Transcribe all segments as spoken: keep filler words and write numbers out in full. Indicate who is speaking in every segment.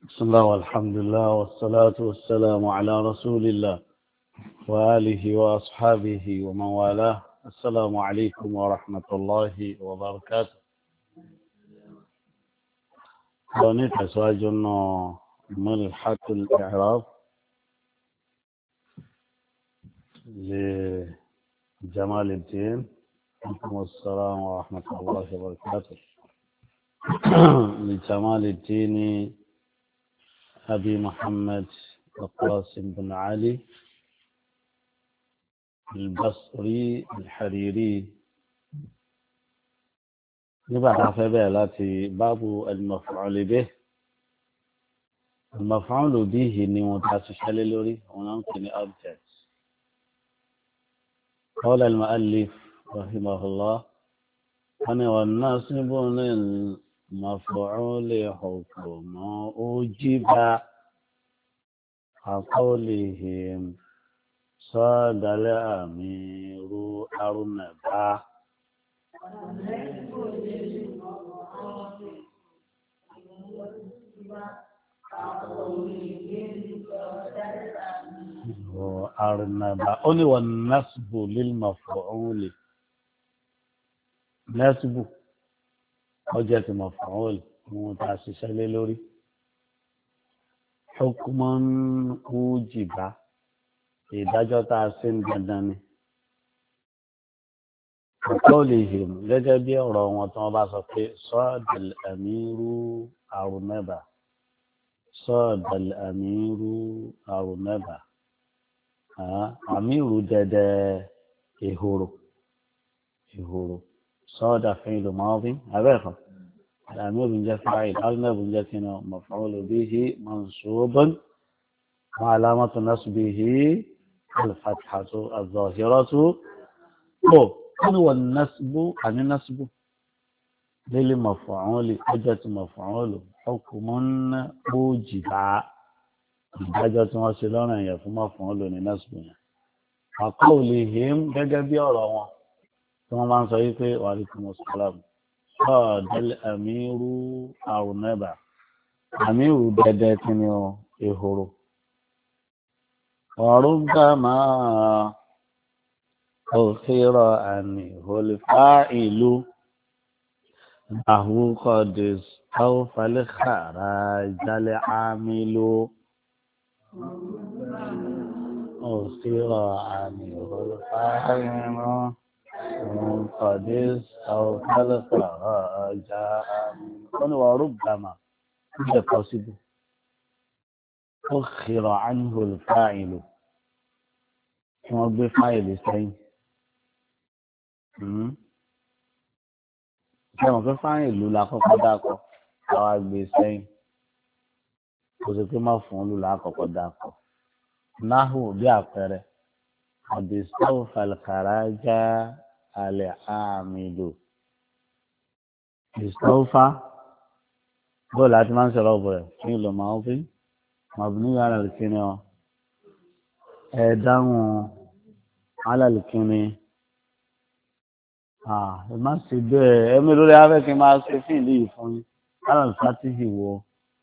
Speaker 1: بسم الله والحمد لله والصلاة والسلام على رسول الله وآله وأصحابه ومن والاه. السلام عليكم ورحمة الله وبركاته. ونيت أسواج ملحة الإعراب لجمال الدين. عليكم السلام ورحمة الله وبركاته. لجمال الدين أبي محمد القاسم بن علي البصري الحريري. نبعد عفبالاتي باب المفعول به. المفعول به نمتاسش للوري ونمكن أبجد. قال المؤلف رحمه الله: أنا والناصب للمفعول حكم أوجب كقولهم صاد الأمير أرنبا. أرنبا أولي والنصب للمفعول. نصب وجهة مفعول متأسس للوري حكما أوجب ìdájọ́ tá a ṣe ń dandan ni. ọ̀pọ̀lìhìm gẹ́gẹ́ bí ọ̀rọ̀ wọn tí wọ́n bá sọ pé sọ́ọ̀dàl àmírú àrùnẹ́bà sọ́ọ̀dàl àmírú àrùnẹ́bà àmírù dẹ̀dẹ̀ ìhòrò ìhòrò sọ́ọ̀dà fún ìlú mọ́ọ́bí abẹ́ẹ̀kọ́ àmírù ń jẹ́ fáìl àrùnẹ́bù ń jẹ́ kí ni maf'ul bihi mansubun wa alamatu nasbihi الفتحة الظاهرة. أو هو النسب عن النسب للمفعول حجة مفعول حكم أوجب حجة وصلنا يفهم مفعول لنسب. وقولهم جاء بيروا ثم من صحيح وعليكم السلام صاد الأمير أو نبع أمير بدأتني يهرو. وربما أخر عنه الفاعل له قد استوفى الخراج العامل. أخر عنه الفاعل قد استوفى الخراج العامل. وربما إذا possible أخر عنه الفاعل wọ́n gbé fáìlì sẹ́yìn. ṣẹ́wọ̀n pé fáìlì la kọ́kọ́ dákọ̀ àwa gbé sẹ́yìn kò sí pé má fún lù la kọ́kọ́ dákọ̀. náhù bí àpẹẹrẹ àdìsọ́wọ́ falkaraja alẹ́ àmìlò. ìsọ́fà bóòlù àti máa ń sọ̀rọ̀ bọ̀ ẹ̀ fún ìlú máa ń fi màbùnú yàrá ìkíni ọ ẹ dáhùn alálìkíni ẹ má ṣe bẹ́ẹ̀ ẹ̀mí lórí afẹ́ kí n máa ṣe fún ìlú yìí fún yín alálùfátìhì wo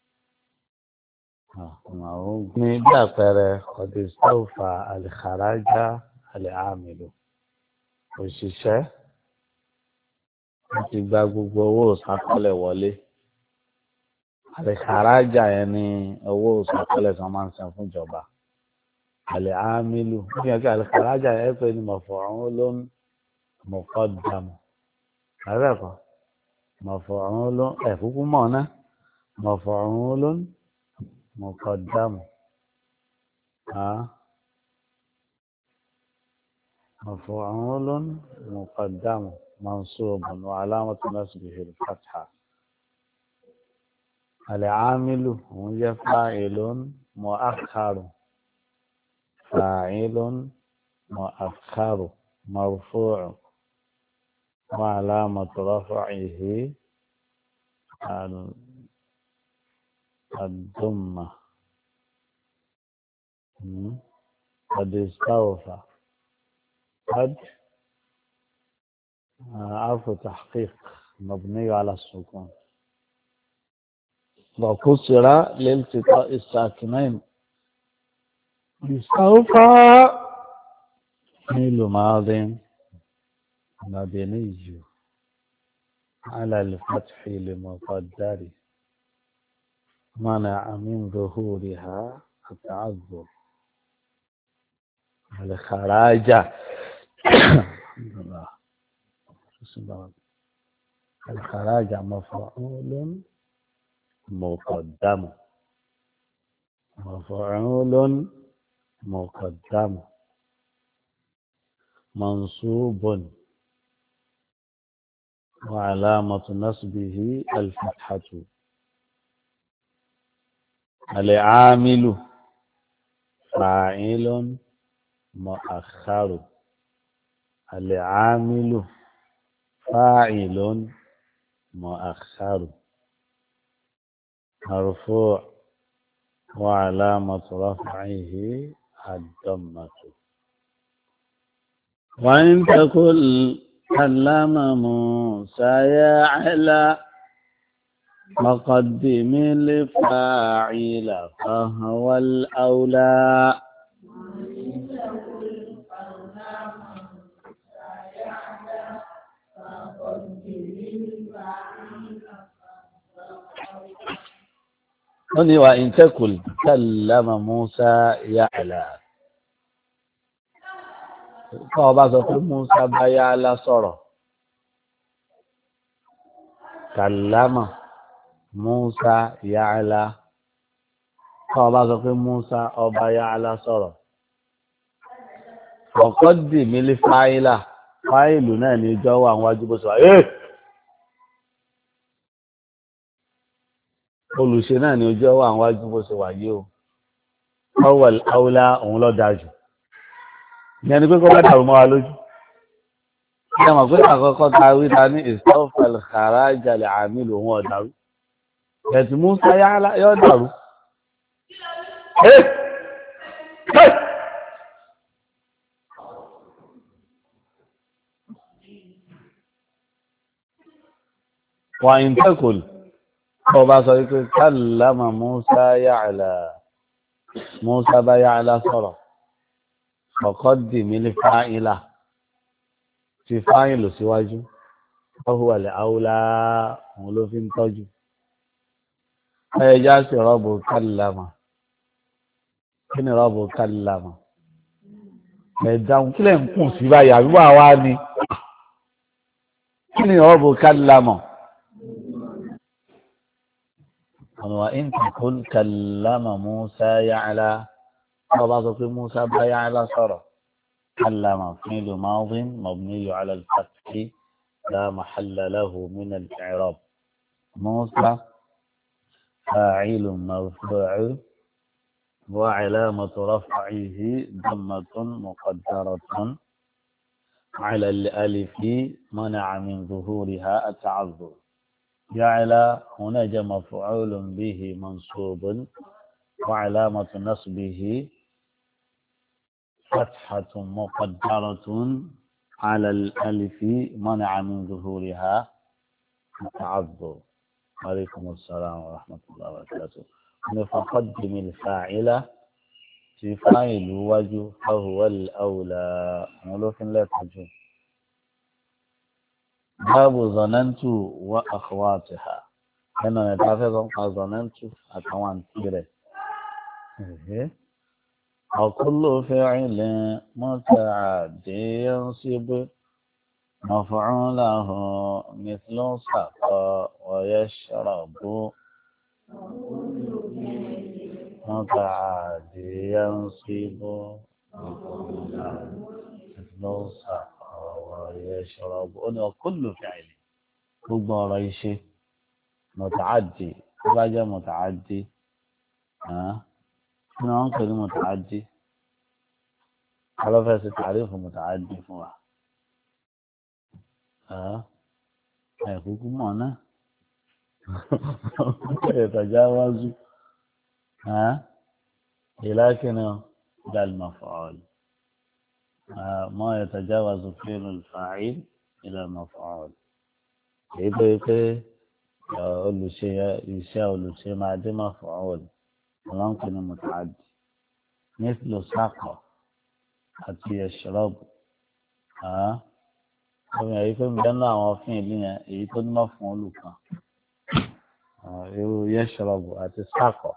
Speaker 1: ní bí àpẹẹrẹ ọdẹ sọfà àlìkàrájà àlẹ àmìlò òṣìṣẹ́ wọ́n ti gba gbogbo owó ìsàkọlẹ̀ wọlé. àlìkàrájà yẹn ni owó ìsàkọlẹ̀ tí wọ́n máa ń san fún ìjọba. àlẹ́ àmìlú ní ọjọ́ àlìkàrájà ẹ pé ní maf'ulun muqaddam àbẹ́ẹ̀kọ́ maf'ulun ẹ̀fúkú mọ̀ ná maf'ulun muqaddam maf'ulun muqaddam mansubun wa alamatu nasbihi al-fatha. àlẹ́ àmìlú òun jẹ́ fa'ilun mu'akhkhar فاعل مؤخر مرفوع وعلامة رفعه الضمة. قد استوفى قد عرف تحقيق مبني على السكون. وكسر لالتقاء الساكنين بسوف فعل ماض مبني على الفتح لمقدر منع من ظهورها التعذر الخراج الخراج مفعول مقدم مفعول مقدم منصوب وعلامة نصبه الفتحة العامل فاعل مؤخر العامل فاعل مؤخر مرفوع وعلامة رفعه الضمة وإن تقل كلم موسى يا علا مقدم الفاعل فهو الأولى هنا وإن تقل كلم موسى يا علا kọ́ ọba sọ pé Musa bá Ya'la sọ̀rọ̀ kàlámà Musa Ya'la kọ́ ọba sọ pé Musa ọba Ya'la sọ̀rọ̀ ọ̀kọ́ dì mí lé fáìlà fáìlù náà ní ìjọ wà wájú bó sọ ẹ́ olùṣe náà ní ìjọ wà wájú bó sọ wà yìí o ọwọ́ àwòlá òun ló dájú ìyẹn ni pé kó bá dàrú mọ́ wa lójú ṣé mọ̀ pé àkọ́kọ́ ta wí ta ní ìsọ́fẹ̀l kharaja al-amil òun ọ̀dàrú ẹ̀tì Musa Ya'la yóò dàrú. wà ń tẹ́kùl kó bá sọ wípé kallama Musa Ya'la Musa bá Ya'la sọ̀rọ̀ ọ̀kọ́ dì mí ní fáìlà fi fáìlù síwájú ọ̀hún àlẹ́ àwòlá òun ló fi ń tọ́jú ẹ̀yẹ́já sí rọ́bù kallama kí ni rọ́bù kallama ẹ̀dáhùn kílẹ̀ ń kùn sí báyìí àbí wà wá ni kí ni rọ́bù kallama ọ̀nà wa in taqul kallama Musa Ya'la ọba sọ pé Musa bá Ya'la sọ̀rọ̀ kallama fi'lu madin mabniyu ala al-fathi la mahalla lahu min al-i'rab Musa fa'ilun marfu'un wa 'alamatu raf'ihi dammatun muqaddaratun 'ala al-alifi mana'a min zuhuriha at-ta'azzur Ya'la huna jaa maf'ulun bihi mansubun وعلامة نصبه فتحة مقدرة على الألف منع من ظهورها التعذر عليكم السلام ورحمة الله وبركاته فقدم الفاعل في فاعل وجه فهو الأولى ملوك لا تجو باب ظننت وأخواتها هنا نتعرف ظننت أكوان كبيرة وكل فعل متعدي ينصب مفعوله مثل سقى ويشرب متعدي ينصب مثل سقى ويشرب وكل فعل كل شيء متعدي راجع متعدي ها نعم كلمة متعدي على فاس تعريف متعدي فوا ها هاي حكم أنا يتجاوز ها لكن ده المفعول ما يتجاوز فعل الفاعل إلى المفعول إيه olùṣe iṣẹ́ olùṣe máa dé máa fọ̀ ọ́ wọ̀lẹ̀ ọlọ́run pè ní mùtàdì nílò sákọ̀ àti ẹ̀ṣọ́rọ́bù ọmọ èyí tó ń bẹ́ẹ̀ náà àwọn fún ìlú yẹn èyí tó ní máa fún olùkọ́ irú yẹ́ṣọ́rọ́bù àti sákọ̀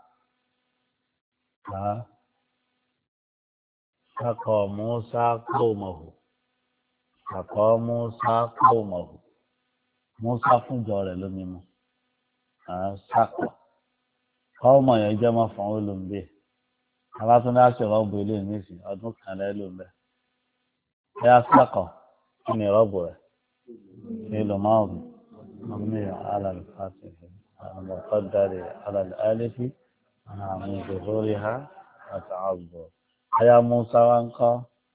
Speaker 1: sákọ̀ Musa qawmahu sákọ̀ Musa qawmahu Musa fúnjọ rẹ̀ lómi mu sákọ̀ kọ́ọ̀mọ̀ yẹn jẹ́ mọ́ fún olùmbé abátúndé aṣèrọ́bù ilé ìmísì ọdún kan lẹ́lòmẹ́ ẹ̀yà sákọ̀ kí ni rọ́bù rẹ̀ nílò márùn مبني على الفاتح المقدر على الألف من ظهورها وتعذر يا موسى وانقى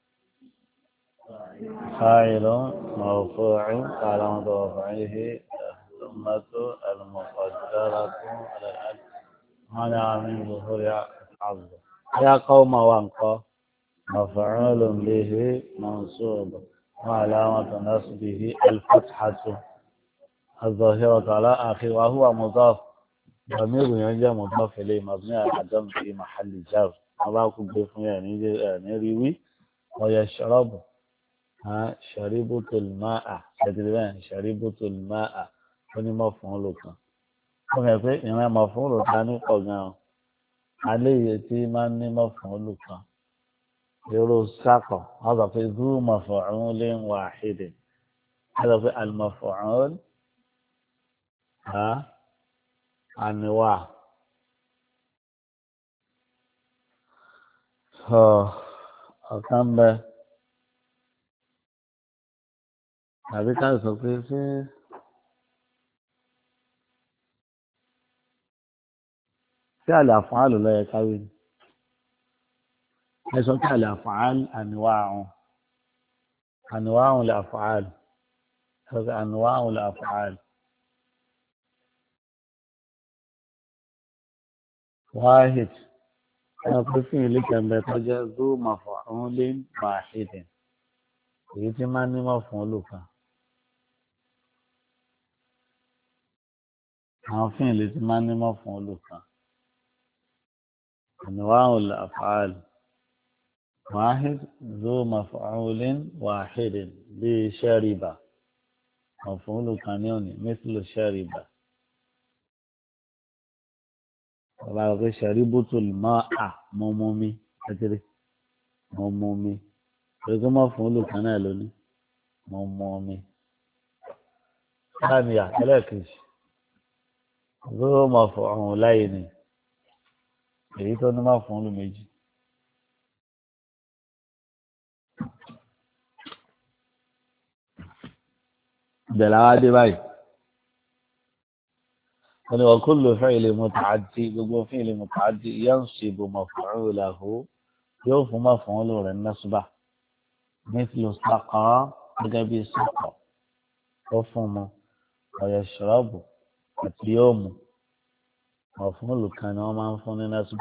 Speaker 1: فاعل مرفوع على رفعه ثمة المقدرة على الألف منع من ظهورها وتعذر يا قوم وانقى مفعول به منصوب وعلامة نصبه الفتحة الظاهرة على آخر وهو مضاف ضمير ينجى مضاف إليه مبني على الضم في محل جر الله كبير يعني يعني روي ويشرب ها شربت الماء تدريبا شربت الماء وني مفعول كان wọ́n yẹ pé ìran mọ̀fúnrò ta ní pọ̀ gan-an alẹ́ tí máa ń ní mọ̀fúnrò kan èrò sákọ̀ wọ́n sọ pé zú maf'ulin wahidin wọ́n sọ pé al-maf'ul àníwá ọ̀kan bẹ tàbí ká sọ pé ṣé ṣé àlẹ́ àfọ̀hálù lọ́yẹ káwé ni ẹ sọ pé àlẹ́ àfọ̀hálù àníwá àwọn àníwá àwọn lè àfọ̀hálù ẹ sọ pé àníwá àwọn lè àfọ̀hálù. واحد أقسم لك أن تجد ذو مفعول واحد يتمنى مفعولك عارفين يتمنى مفعولك أنواع الأفعال واحد ذو مفعول واحد بشرب مفعول كانيوني مثل شرب ọba rẹ ṣẹ̀rí bótó mọ́ à mọ́ mọ́ mi kékeré mọ́ mọ́ mi pẹ̀lú kí wọ́n fún olùkọ́ náà lónìí mọ́ mọ́ mi. sáàmì àtẹ́lẹ̀kejì ló mọ̀ fún ọ̀hún láyé ni èyí tó ní má fún olù méjì. ìbẹ̀lẹ̀ àwa dé báyìí. وكل فعل متعدي يقول فعل متعدي ينصب مفعوله يوف مفعوله للنصب مثل سقى بجبي سقى وفم ويشرب اليوم مفعول كان وما مفعول نصب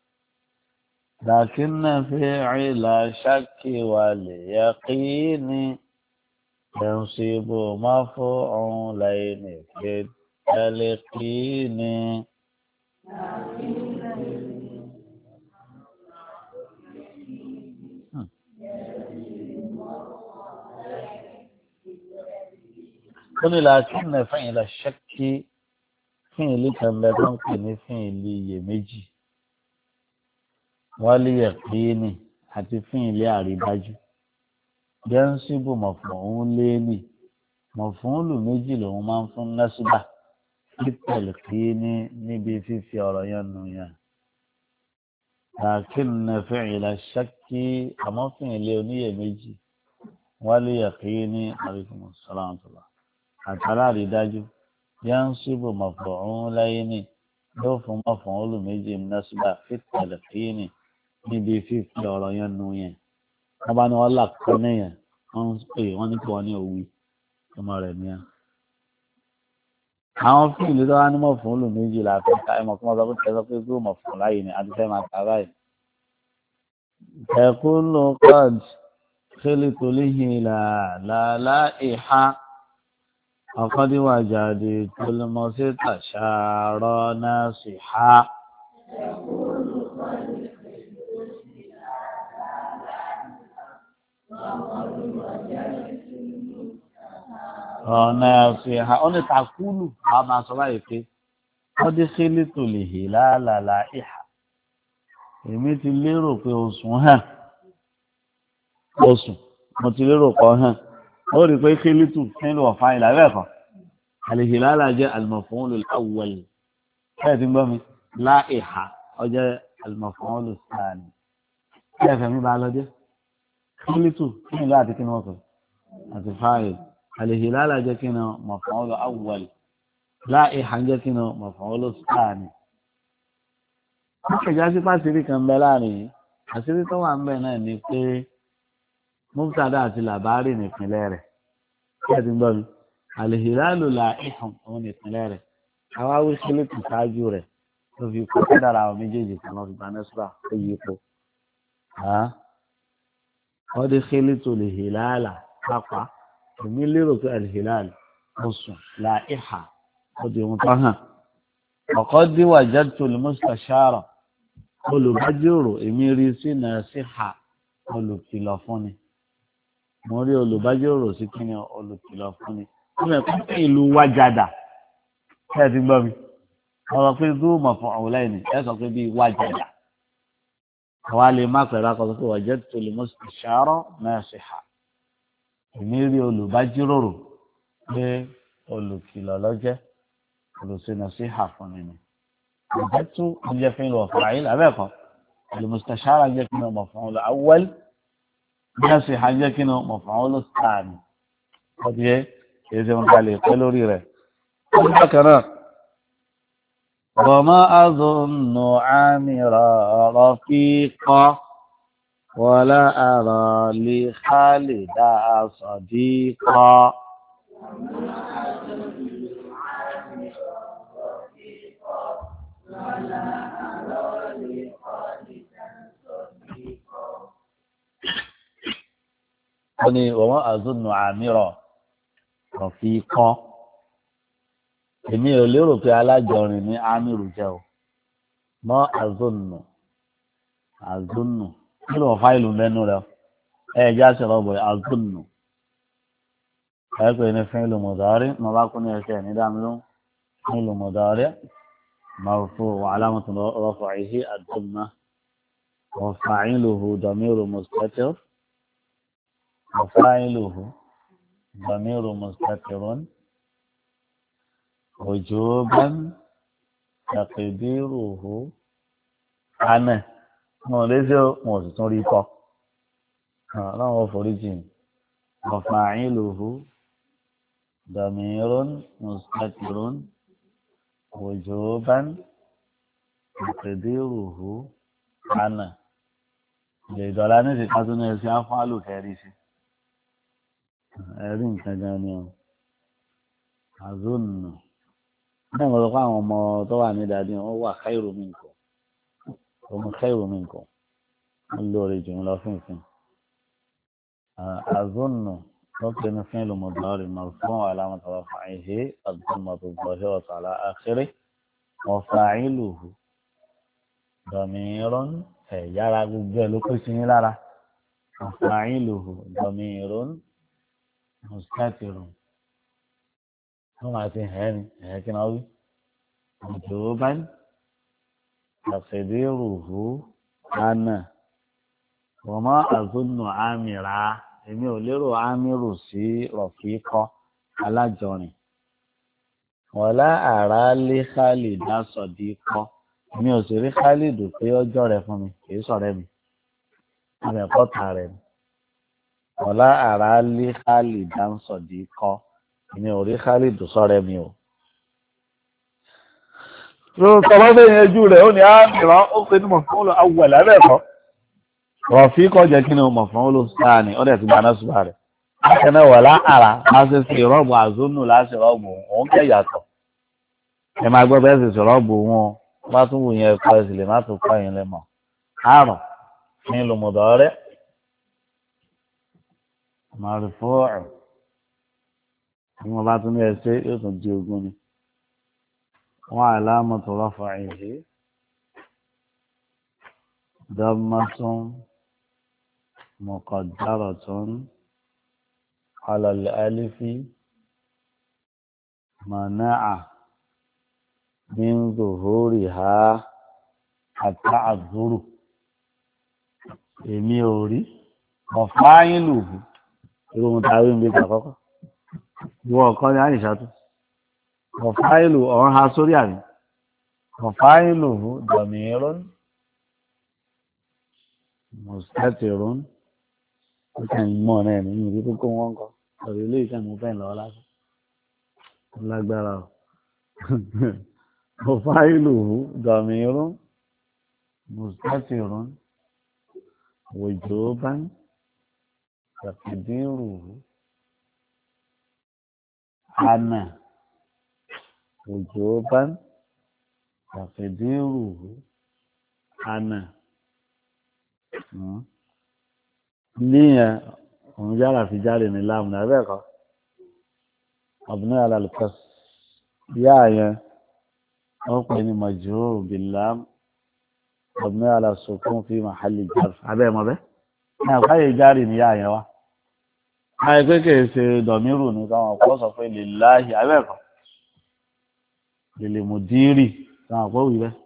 Speaker 1: لكن فعل شك واليقين ينصب مفعولين كده اليقين قل لكن فعل الشك فعل كان بدون فعل يمجي واليقين àti فعل àrídájú ينصب مفعولين مفعول méjì lòun máa ń fún násùbà títẹ̀lé kí ní níbi fífi ọ̀rọ̀ yẹn nù yẹn. لكن فعل الشك àmọ́ fún ilé oníyèméjì واليقين عليكم السلام ورحمة الله àtàlárí dájú ينصب مفعولين yóò fún مفعول méjì násùbà títẹ̀lé kí ní níbi fífi ọ̀rọ̀ yẹn nù yẹn. wọ́n bá ní wọ́n là kọ́ níyẹn wọ́n ń pè wọ́n ní kí wọ́n ní òwì ọmọ rẹ̀ ní à. àwọn fíìlì tó wá ní mọ̀ fún olù méjì la fẹ́ ká ẹmọ kí wọ́n sọ pé kẹsọ pé bí ó mọ̀ fún láyé ni àti fẹ́ máa ta báyìí. ẹ̀kún ló kọ́ọ̀d kílì tó léyìn làlá ìhá وقد وجدت المستشار ناصحا ناصحا أنا تقول ما صلاحك قد خلت الهلال لائحة èmi ti lérò pé oṣù hàn oṣù mo ti lérò pọ̀ hàn ó rí pé kílítù nínú ọ̀fà ìlà bẹ́ẹ̀ kan àlèhìlálà jẹ́ al-maf'ul al-awwal bẹ́ẹ̀ ti ń gbọ́ mi láìhà ọjọ́ al-maf'ul al-thani bẹ́ẹ̀ fẹ̀mí bá lọ dé kílítù kí ni láti kí ni wọ́n sọ àti fáìl àlèhìlálà jẹ́ kí ni maf'ul al-awwal láìhà jẹ́ kí ni maf'ul al-thani. wọ́n kẹjá sí pàṣírí kan bẹ láàrin yìí àṣírí tó wà ń bẹ náà ni pé mubtada àti làbárì nìpínlẹ̀ rẹ̀ kí ẹ ti gbọ́ mi àlèhìlálò là ìhàn òun nìpínlẹ̀ rẹ̀ àwa wí sílẹ̀kù ṣáájú rẹ̀ tó fi kó kádàrà àwọn méjèèjì kan lọ fi gba nẹ́sùrà tó yí ipò wọ́n dé sílẹ̀tò lèhìlálà pápá èmi lérò pé àlèhìlálò oṣù là ìhà ó di ohun tó hàn ọ̀kọ́ díwà jẹ́tò lè mustashara olùbájòrò èmi rí sí nàṣíhà olùkìlọ̀ fúnni mo rí olùbájòrò sí kí ni olùkìlọ̀ fúnni wọ́n mẹ́ pín pín ìlú wájàdà ẹ ti gbọ́ mi ọ̀rọ̀ pé dúró fún ọ̀hún lẹ́yìn ẹ sọ pé bíi wájàdà àwa lè má pẹ̀lú akọ̀tọ̀ pé wajadtu al-mustashara nasiha èmi rí olùbájòrò pé olùkìlọ̀ lọ́jẹ́ olùsènà sí hà fúnni ni wajadtu ọjọ́ fún ìlú ọ̀fọ̀ àyè lábẹ́ẹ̀kọ́ al-mustashara jẹ́ kí ni maf'ul awwal nasiha jẹ́ kí ni maf'ul thani ọdún kìí ṣe wọn kalẹ̀ pẹ́ lórí rẹ̀. wọ́n bákan náà وما أظن عامرا رفيقا ولا أرى لخالد صديقا وما أظن عامرا kọfí kọ́ èmi ò lérò pé alájọrin ní amiru jẹ́ o mọ́ azónù azónù kí ló fáìlù mẹ́nu rẹ ẹ ẹ já sọ̀rọ̀ bọ̀ azónù ẹ pé ní fíìlù mọ̀dọ́rí mo bá kún ní ẹsẹ̀ ní dámilú fíìlù mọ̀dọ́rí marfu wa alamatu raf'ihi ad-damma wa fa'iluhu damiru mustatir wa fa'iluhu ضمير مستتر وجوبا تقديره أنا mo lè ṣe mo sì tún rí kọ ọlọ́run foríjì وفاعله ضمير مستتر وجوبا تقديره أنا lè dọ̀la ní ìsìnká tó ní ẹsẹ̀ afọ́álù kẹrì sí ẹ̀rí nǹkan gan ni ọ àzónù náà mo sọ pé àwọn ọmọ tó wà ní ìdádì wọn wà khairu minkum ọmọ khairu minkum wọn lóore jù ú lọ fún ìfín àzónù wọn pe ní fún ìlú mọdàrí marfu'un wa alamatu raf'ihi ad-dammatu adh-dhahiratu ala akhirih wa fa'iluhu damirun ẹ yára gbogbo ẹ ló pèsè yín lára wa fa'iluhu damirun mustatirun wọ́n máa ti hẹ́ ni ẹ̀yẹ́ kí náà wí ìjòwó báyìí àṣẹdérùhù lánà wọ́n mọ́ àzónù àmìrà èmi ò lérò àmìrù sí rọ̀fíkọ́ alájọrin wọ́n lá àrá lé Khalid sọ̀dí kọ́ èmi ò sì rí Khalid pé ọjọ́ rẹ̀ fún mi kì í sọ̀rẹ́ mi àmì ẹ̀kọ́ ta rẹ̀ ni ọ̀la àrà lé Khalid dáńsọ̀dí kọ́ ìní orí Khalid sọ̀rọ̀ mi o. ló tọ́lá bẹ́ẹ̀ yẹn jú rẹ̀ ó ní àmìràn ó pe ní mọ̀fọ́n lọ awùwẹ̀ lábẹ́ ẹ̀kọ́. rọ̀fí kọ́ jẹ́ kí ni mọ̀fọ́n lọ sáà ni ó dẹ̀ ti gbaná ṣùgbọ́n rẹ̀. akẹ́nẹ́ wọ̀lá àrà máa ṣe fi rọ́ọ̀bù àzónù láti rọ́ọ̀bù òun kẹ́ yàtọ̀. ẹ máa gbọ́ bẹ́ẹ̀ sì sí rọ́ọ̀bù wọn bá tún wù yẹn kọ́ ẹ sì lè má tún kọ́ yẹn lẹ́mọ̀. àrùn ní lùmùdọ́rẹ́ مرفوع bí wọ́n bá tún ní ẹsẹ̀ yóò tún di ogún ni wọ́n alamatu rafa'ihi dammatun muqaddaratun ala al-alifi mana'a min zuhuriha at-ta'azzuru èmi ò rí ọ̀fáyínlù irú ohun tàbí ń bí kàkọ́kọ́ ìwọ ọ̀kan ní àyíṣàtú ọ̀fáyínlù ọ̀run ha sórí àmì ọ̀fáyínlù dọ̀mìírún mùsùlùmí ó kàn mọ́ náà ní ìdí kókó wọn kọ ọ̀rọ̀ ilé iṣẹ́ mú fẹ́ lọ́wọ́ lásán lágbára ọ̀fáyínlù dọ̀mìírún mùsùlùmí وجوبا تقديره أنا وجوبا تقديره أنا ليه ونجعل في جاري من الله من هذاك أبناء على الكسر يا يا أقني مجرور باللام مبني على السكون في محل جر abẹ́ mọ̀ bẹ́ ní àkáyè járì ní yá yẹn wá láì pé kèé ṣe dọ̀míìrù ní káwọn ọ̀pọ̀ sọ pé lillahi abẹ́ẹ̀kọ́ lil mudiri káwọn ọ̀pọ̀ wí bẹ́.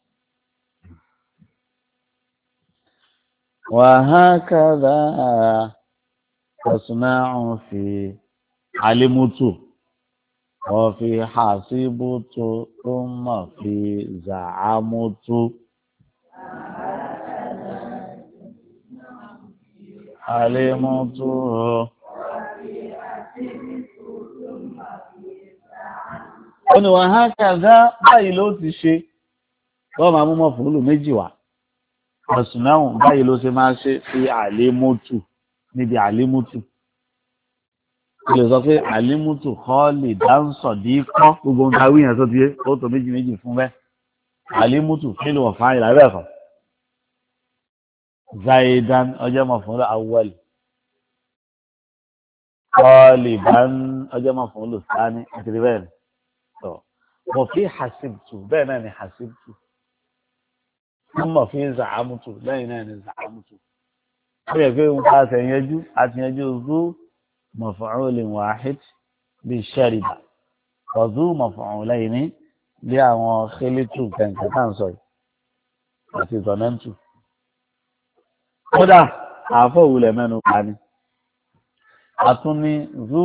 Speaker 1: wa hakadha tasna'u fi alimutu wa fi hasibutu thumma fi za'amutu. Alimutu ó ní wọ́n há kàdá báyìí ló ti ṣe wọ́n máa mú mọ́ fúnlù méjì wá ọ̀sùnáhùn báyìí ló ṣe máa ṣe fi àlémútù níbi àlémútù ó lè sọ pé àlémútù kọ́ lè dáńsọ̀ dí kọ́ gbogbo ohun tá a wí yẹn tó ti yé ó tó méjì méjì fún bẹ́ẹ̀ àlémútù fílù ọ̀fà ìlà bẹ́ẹ̀ kọ́ zaidan ọjọ́ maf'ul awwal taliban ọjọ́ maf'ul thani àti bẹ́ẹ̀ ni tó wọ́n fi hasibtu bẹ́ẹ̀ náà ni hasibtu wọ́n mọ̀ fi za'amtu lẹ́yìn náà ni za'amtu ó yẹ pé wọ́n ká sẹ̀yẹ́jú àti yẹjú zu maf'ulin wahid bí shariba wa zu maf'ulaini bí àwọn khilitu kẹ̀kẹ́ tá à ń sọ yìí àti zonantu. Kódà àfọ̀ òwúlẹ̀ mẹ́nu pa ni. A tún ní zu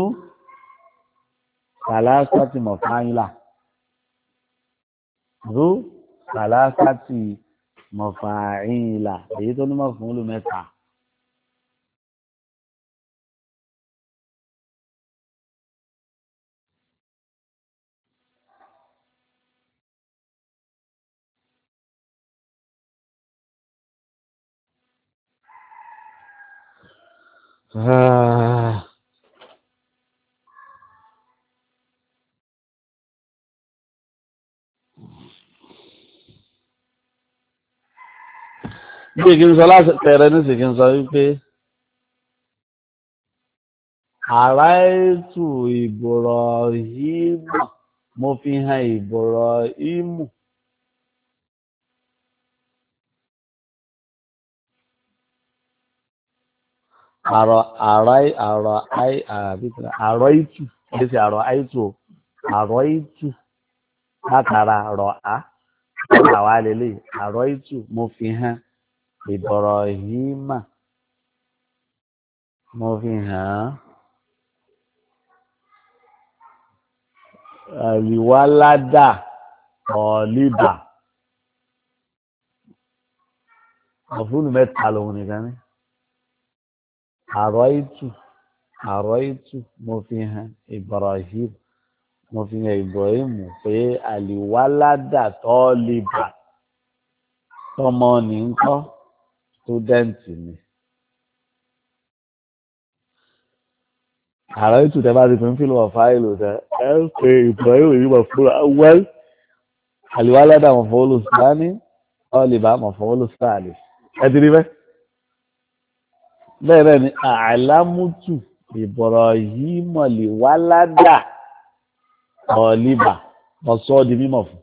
Speaker 1: sàlásàtì mọ̀fáyìlà. Zu sàlásàtì mọ̀fáyìlà. Èyí tó ní mọ̀ fún olú mẹ́ta. Ah. Bí kí n sọ láti pẹ̀rẹ̀ ní sì kí n sọ wípé àrá ètò ìbọ̀rọ̀ ìmù mo fi hàn ìbọ̀rọ̀ ìmù. Àrọ̀ àrọ̀ àrọ̀ àì àbíkúnlá àrọ̀ ìtù kìí ṣe àrọ̀ àìtù àrọ̀ ìtù látara rọ̀ á àwa lélẹ̀ àrọ̀ ìtù mo fi hàn ìbọ̀rọ̀ ìmà mo fi hàn àlìwáládà ọ̀lìbà ọ̀fúnù mẹ́ta lòun nìkan ní. Àrọ̀ ìtù àrọ̀ ìtù mo fi hàn Ibrahim mo fi hàn Ibrahim pé àlìwáládà tọ́lìbà tọmọ ní ń kọ́ stúdẹ́ǹtì ni. Àrọ̀ ìtù tẹ bá ti fi ń fìlú ọ̀fà ìlú tẹ ẹ ń pe Ibrahim yìí mọ̀ fúnra wẹ́l àlìwáládà mọ̀ fọwọ́ lù sáání tọ́lìbà mọ̀ fọwọ́ lù sáàlì ẹ ti rí bẹ́ẹ̀. Bẹ́ẹ̀ bẹ́ẹ̀ ni àlámùtù Ibrahim li walada ọ̀líbà ọ̀sọ́ di mímọ̀ fún.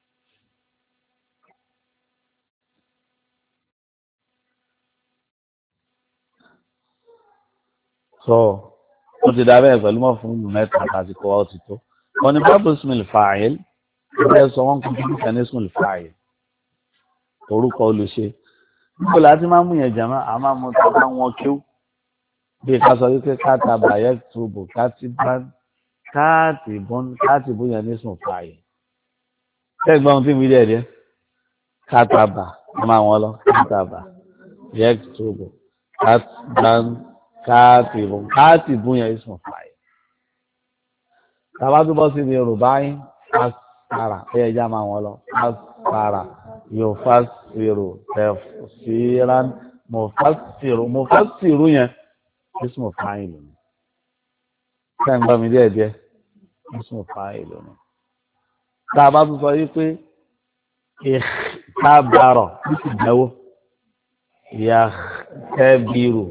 Speaker 1: sọ wọ́n ti dábẹ́ pẹ̀lú mọ́ fún ìlú mẹ́ta àti kọ́ ọ́ ti tó. wọ́n ní bábù ismil fa'il ẹ sọ wọ́n kún kí ní ismil fa'il orúkọ olùṣe. níbo láti máa mú yẹn jàmá a máa mú tó bá wọn kíw bí ká sọ wípé káàtà bàyẹ̀ túbù káàtì bá káàtì bọ́n káàtì bóyá ní ismil fa'il. kẹ́gbọ́n tí mi dẹ̀ dẹ́ kátàbà máa wọn lọ kátàbà yẹ túbù káàtì bá káàtìbù káàtìbù yẹn ismu fa'il. tàbá tó bọ́ sí ní yorùbá yín fásitara ẹ̀yẹ ìjà máa wọn lọ fásitara yóò fásitìrù tafsiran mufassiru mufassiru yẹn ismu fa'il lónìí. sẹ́yìn gbọ́ mi díẹ̀ díẹ̀ ismu fa'il lónìí. tàbá tó sọ yí pé ìkábàrọ̀ ní ti jẹ́wọ́ yàtẹ́bìrù.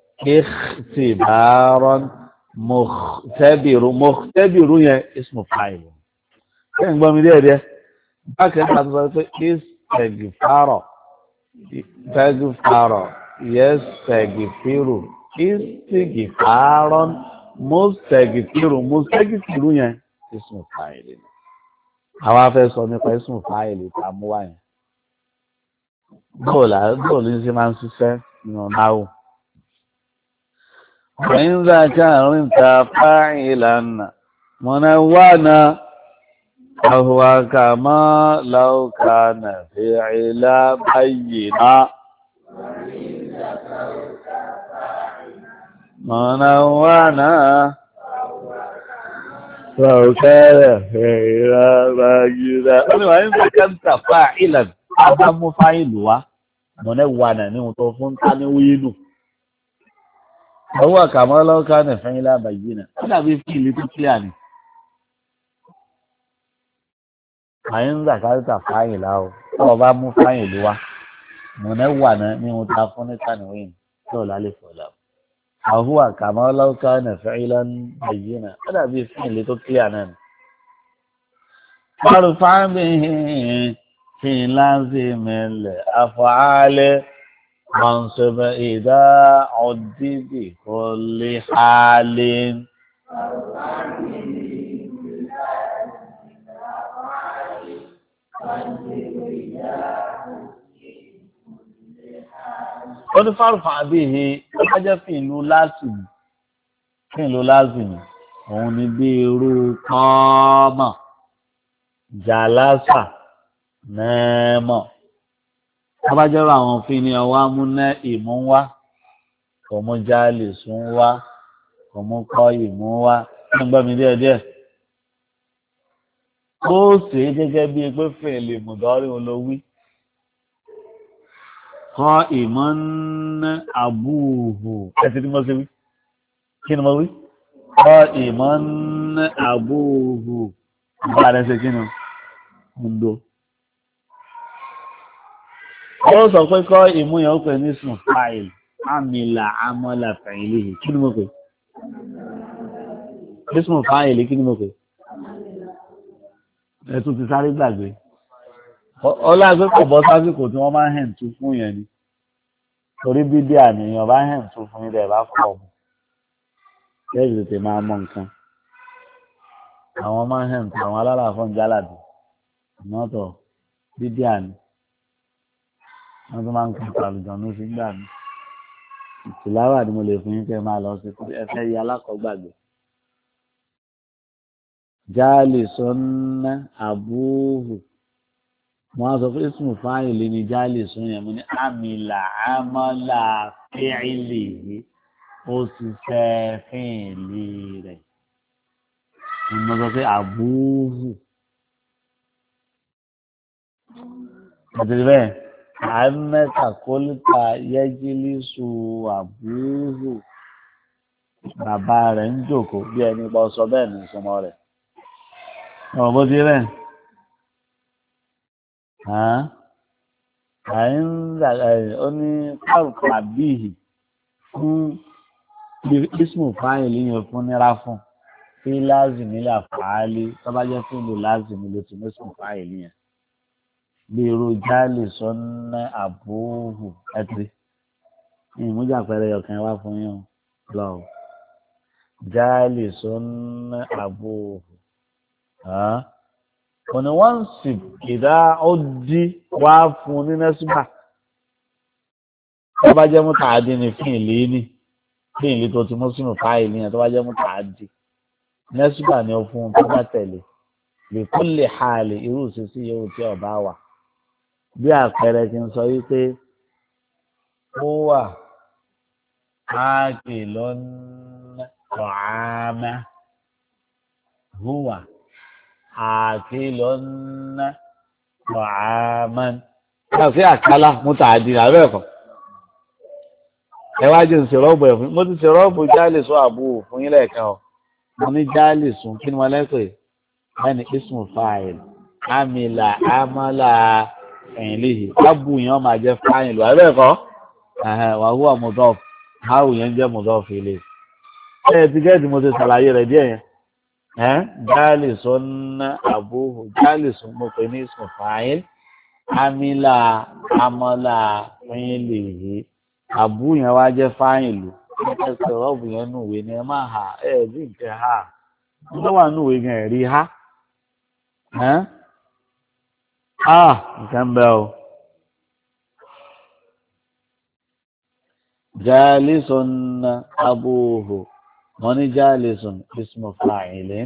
Speaker 1: اختبارا مختبر مختبر يعني اسمه فاعل كان بقى من ده بقى حضرتك استغفار استغفار يستغفر استغفارا مستغفر مستغفر يعني اسمه فاعل àwa fẹ́ sọ nípa ismu fáìl tá mú wá yẹn bóòlù bóòlù ní sí máa ń ṣiṣẹ́ nínú náà. وإن ذكرت فاعلا منونا فهو كما لو كان فعلا بينا منونا فهو كان فعلا بينا وإن ذكرت فاعلا هذا مفاعل منونا نوتوفون تنوين ọwọ́ àkàmọ́ ọlọ́ọ̀ká nìfẹ́ ilé àbàyí náà ó dàbí fún ìlú tó kílíà ni. àyín ń zàkárìtà fáyìn láwọ tó o bá mú fáyìn ló wá mọ̀nẹ́ wà náà ní ohun tá a fún ní kàníwìn tó o lálẹ́ fọ̀lá. ọwọ́ àkàmọ́ ọlọ́ọ̀ká nìfẹ́ ilé àbàyí náà ó dàbí fún ìlú tó kílíà náà ni. wọ́n fáwọn fi lázìmílẹ̀ àfọ̀álẹ́. منصب إذا عد بكل حال ó ní fárúfà àbíhe ọjọ́ fi ìlú lásìmì fi ìlú lásìmì òun ni bí irú kọ́ọ̀mọ̀ jàlásà nẹ́ẹ̀mọ̀ abájọ́rọ̀ àwọn òfin ni ọwọ́ amúná ìmú wá kò mú jáàlì sún wá kò mú kọ́ ìmú wá ní gbọ́ mi díẹ̀díẹ̀. ó sì gẹ́gẹ́ bíi pé fèlè mùdọ́rí olówí kọ́ ìmọ̀ ná àbúhù ẹ̀sìn tí mo ṣe wí kí ni mo wí kọ́ ìmọ̀ ná àbúhù ìgbà rẹ̀ ṣe kí ni ń do. ó sọ pé kọ́ ìmúyàn ó pè ní sùn fáìl àmìlà àmọ́là fẹ̀yìnlì kí ni mo pè ní sùn fáìl kí ni mo pè ẹ̀tún ti sáré gbàgbé ọlágbé kò bọ́ sásìkò tí wọ́n máa ń hẹ̀ ń tú fún yẹn ni torí bídí àníyàn bá hẹ̀ ń tú fún ilẹ̀ bá pọ̀ mọ́ lẹ́yìn tètè máa mọ nǹkan àwọn máa ń hẹ̀ ń tú àwọn alálàáfọ́ ń jálàdì mọ́tò bídí àní wọ́n tún máa ń kọ́ àlùjọ ní oṣù gbà mí ìtìláwà ni mo lè fún yín kẹ́ máa lọ sí ẹfẹ́ yí alákọ̀ọ́gbàgbé. jáàlì sọ́nà àbúhù mo á sọ pé ismu fáìlì ni jáàlì sún yẹn mo ní àmìlà àmọ́là fíìlì yìí ó sì fẹ́ fíìlì rẹ̀ mo sọ pé àbúhù àti bẹ́ẹ̀ àmẹ́ta kólítà yẹ́jílísù àbúrò bàbá rẹ̀ ń jòkó bí ẹni pa ọsọ bẹ́ẹ̀ ní ìsọmọ rẹ̀ ọ̀rọ̀ bó ti rẹ̀ ó ní pàrùkà bíi fún bí ismu fáìlì yẹn fún nira fún fi láàzìmí là fàálì tó bá jẹ́ fún ìlú láàzìmí ló ti ní ismu fáìlì yẹn bí irú jáàlì sọ́nà àbúhù ẹ̀tì ìmújà pẹ̀lẹ́ ọ̀kan wá fún yín lọ jáàlì sọ́nà àbúhù òní wọ́n sì ìdá ó dí wá fún ní nẹ́sùbà tó bá jẹ́ mú tààdì ní fún ìlú ní fún ìlú tó ti mú sínú fáìlì yẹn tó bá jẹ́ mú tààdì nẹ́sùbà ni ó fún tó bá tẹ̀lé lè kó lè hàlè irú ìṣesí yòówù tí ọba wà bí àpẹẹrẹ kí n sọ wípé ó wà áàkì lọ́nà ọ̀hámẹ́ ó wà áàkì lọ́nà ọ̀hámẹ́ ká sí àkálà mú tààdì àbẹ́ ẹ̀kọ́ ẹ wá jẹ́ ìṣe rọ́ọ̀bù ẹ̀ fún mo ti ṣe rọ́ọ̀bù jáàlì sọ àbúrò fún yín lẹ́ẹ̀kan ọ mo ní jáàlì sùn kí ni mo lẹ́pẹ̀ ẹni ismu fáìl amìlà amọ́là ẹ̀yìn léyìí ábù yẹn máa jẹ́ fáìl wà bẹ́ẹ̀ kọ́ wà hùwà mudaf háwù yẹn jẹ́ mudaf ilé ẹ ti gẹ́gẹ́ mo ti ṣàlàyé rẹ̀ díẹ̀ yẹn jáàlì sọ ná àbúrò jáàlì sùn mo pè ní ismu fáìl amìlà amọ́là ẹ̀yìn léyìí àbú yẹn wá jẹ́ fáìlù ẹsẹ̀ rọ́ọ̀bù yẹn nùwé ni ẹ máa hà ẹ bí nǹkan hà ló wà nùwé gan ẹ̀rí hà á nǹkan bẹ́ẹ̀ o. jalisun abúhù wọ́n ní jalisun ismu fa'ilin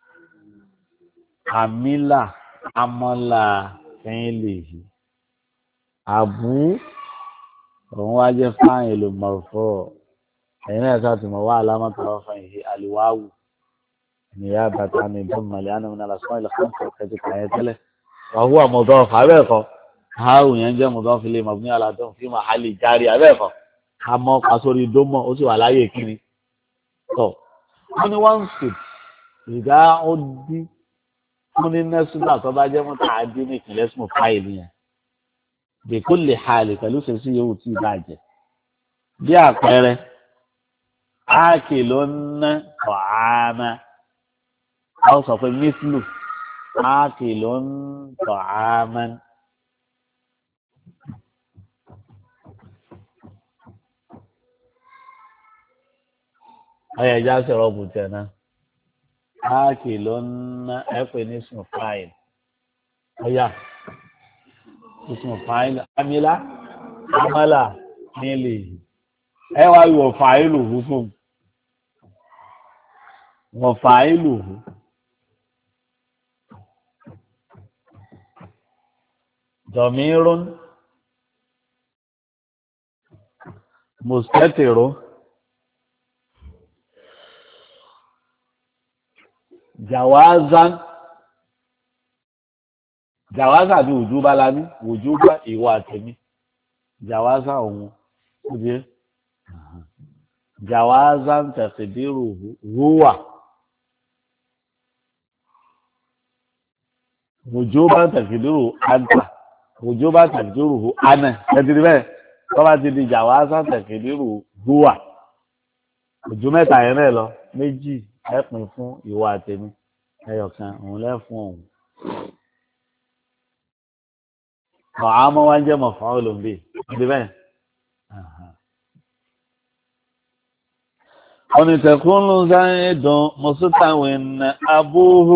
Speaker 1: amila amọ́là fi'lihi àbú òun wá jẹ́ fáìn ìlú mọ̀rọ̀fọ́ ẹ̀yin náà sá ti mọ̀ wá alámọ̀tò ọ̀fọ̀ yìí àlìwáwù nìyá bàtà ní ìdánmọ̀lẹ́ ànàmúnà lásán ilẹ̀ kan tó kẹ́tì kàyẹ́ tẹ́lẹ̀ wàhú àmọ̀dọ́fà abẹ́ẹ̀kọ́ háwù yẹn jẹ́ mọ̀dọ́fà ilé mọ̀bùnú aládùn fí mà hálì járe abẹ́ẹ̀kọ́ àmọ́ pàṣọrí dómọ̀ ó sì wà láyé kíni tọ̀ wọ́n ní wọ́n sì ìdá ó dí wọ́n ní nẹ́sùnà tó bá jẹ́ mọ́tà á dín ní ìpínlẹ̀ sùn fáìlì yẹn bèkó lè halè pẹ̀lú ṣèṣì yòówù tí ì bàjẹ́ bí àpẹẹrẹ áàkì ló ń ná ọ̀hámà a ó sọ pé mísìlù áàkì ló ń ọ̀hámà ọyọ ìjà sọ̀rọ̀ bùtẹ̀ náà áàkì ló ń ná ẹ̀pẹ̀ ní sùn fáìl ọyà. اسم فاعل عمل عمل ميله ẹ wá yọ fàáìlù fún wọn fàáìlù dọmírún mùsítẹ́tìrú jàwázán jàwázà bí òjúbá la ní òjúbá ìwà àtẹ̀mí jàwázà òun ó di jàwázà ń tẹ̀sídìrú húwà òjúbá ń tẹ̀sídìrú àǹtà òjúbá ń tẹ̀sídìrú hú ànà ẹ̀dìrí bẹ́ẹ̀ tọ́ba ti di jàwázà ń tẹ̀sídìrú húwà òjú mẹ́ta yẹn náà lọ méjì ẹ̀pìn fún ìwà àtẹ̀mí ẹyọkan òun lẹ́fún òun. طعامه وانجا مفعول به انتبه وان تكون زيد مستوى ابوه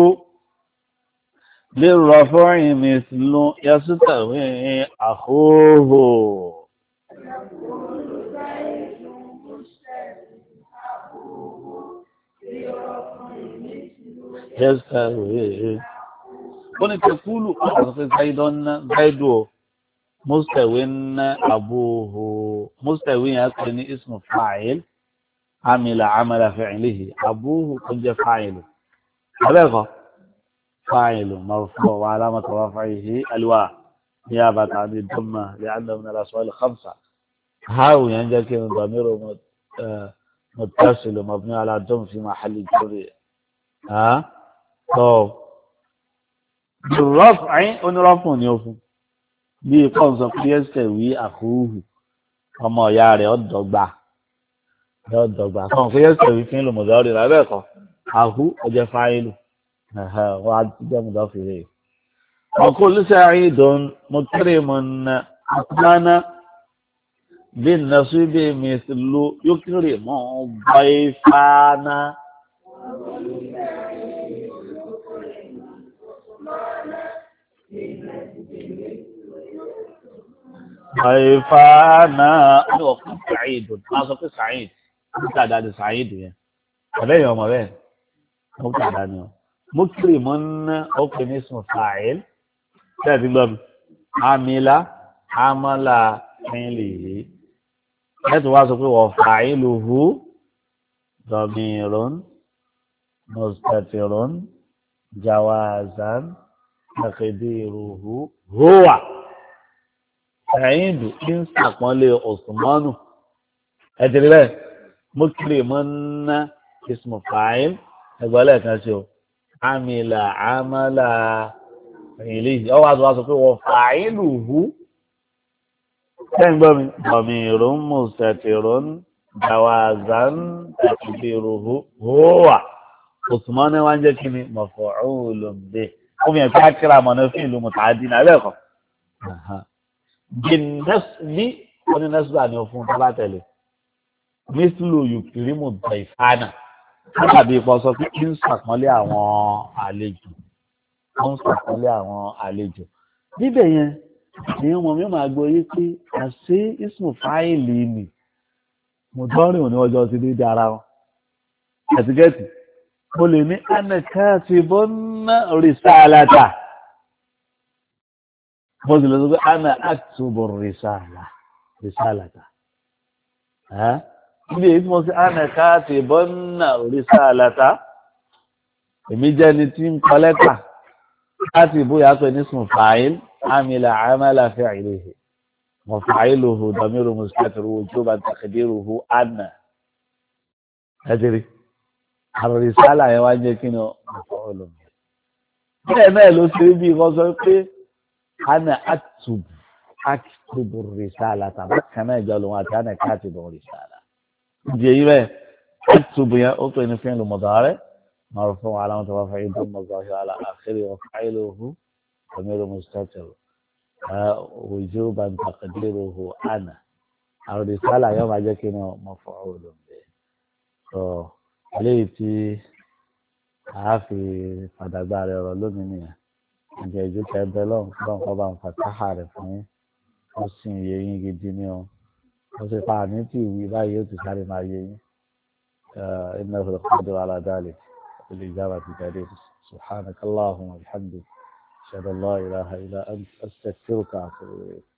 Speaker 1: للرفع مثل يستوي اخوه يستوي وان تقول زيد زيد مستوى أبوه مستوى يعني اسم فاعل عمل عمل فعله أبوه كنت فاعل هذا فاعل مرفوع وعلامة رفعه الواء نيابة عن الضمة لأنه من الأسماء الخمسة هاو ينجل كن ضمير متصل مبني على الضم في محل جر ها طب بالرفع ونرفع نيوفو bí ipò ń sọ pé ẹsẹ̀ wí àkóhù ọmọ ìyá rẹ̀ ọ̀dọ́gba yóò dọ́gba kan kó yẹ sẹ̀wí fún ìlú mọ̀dọ́rì rà bẹ́ẹ̀ kọ́ àhú ọjọ́ fáìlù wọ́n á jẹ́ mọ̀dọ́fì rẹ̀. ọkọ̀ olùsẹ̀ àìdùn mọ̀kẹ́rẹ́ mọ̀nà àtúmánà bí nàṣú bí mìsìlú yóò kéré mọ́ báyìí fáná. Àìfàánà ní ọ̀kan Sàídù, máa sọ pé Sàíd, ó kàdá ní Sàíd yẹn. Ọ̀bẹ́ yẹn ọmọ bẹ́ẹ̀, ó kàdá ní ọ. Múkìrì mọ́ ná ọkùnrin ní sùn fàáìl, bẹ́ẹ̀ ti gbọ́ mi. Amílá, Amọ́lá, Fínlì yìí. Ẹ̀tù wá sọ pé wọ́n fàáìlù hù, Dọ̀mìrún, Mùsùlùmí, Jawazan, Takdiruhu, Hùwà. Sàyíndù ń sàpọ́nlé Osmanu ẹ̀dìrí bẹ́ẹ̀ mọ́kìrì mọ́nà ismu fa'il ẹgbẹ́ lẹ́ẹ̀kan sí o amìlà amàlà ìlú ọwọ́ àti wá sọ pé wọ́n fa'ilu hu ṣẹ́yìn gbọ́mi damirun mustatirun jawazan takdiruhu huwa Osmanu wá ń jẹ́ kí ni maf'ulun bih ó fi hàn kí á kíra mọ̀nà fún ìlú mùtàdí náà bẹ́ẹ̀ kọ́. Binnasbi wọ́n ní nẹ́sùbà ni ó fún tọ́lá tẹ̀lé. Mísìlù yùkìrímù dàìfánà. Wọ́n dàbí ipò sọ pé kí ń sàpọ́nlé àwọn àlejò. Wọ́n ń sàpọ́nlé àwọn àlejò. Níbẹ̀ yẹn ni ọmọ mi máa gbọ́ yé pé àṣé ismu fáìlì ni. Mo dọ́rìn òní ọjọ́ ti dédé ara wọn. Ẹ̀tìgẹ́tì. Mo lè ní anakatibunna risalata. Mo sì lè sọ pé ana aktubu risala risalata ẹ́ níbi èyí tí mo sì ana katibunna risalata èmi jẹ́ ni tí ń kọ lẹ́tà láti ìbúyà pé ní sùn fàáìl amila amala fi'lihi wa fa'iluhu damiru mustatir wujuban taqdiruhu ana ẹ̀dìrí àrùn risala yẹn wá jẹ́ kí ni ọ̀pọ̀ olùmọ̀ bẹ́ẹ̀ náà ló ṣe bí wọ́n sọ pé ana aktubu aktubu risala tàbí kànáà ìjọ lòun àti ana katibu risala. Ìdí èyí bẹ́ẹ̀ aktubu yẹn ó pè ní fi'lu mudari marfu' alamatu rafi'i damma zahira ala akhirih wa fa'iluhu damiru mustatir wujuban taqdiruhu ana. Àwọn risala yẹn máa jẹ́ kí ni maf'ulun bih. Sọ eléyìí tí a fi fàdàgbà rẹ̀ rọ̀ lónìí nìyẹn. Ǹjẹ́ ìjú tẹ bẹ lọ́n lọ́n kọ́ bá ń fa táhà rẹ̀ fún yín ó sì ń yé yín gidi ní ọ ó sì pa àní tí ìwí báyìí ó ti sáré máa yé yín iná fún ọdún aládàálẹ̀ ilé ìjábà ti tẹ̀lé subhanakallahumma wa bihamdik ashhadu an la ilaha illa anta astaghfiruka wa atubu ilayk.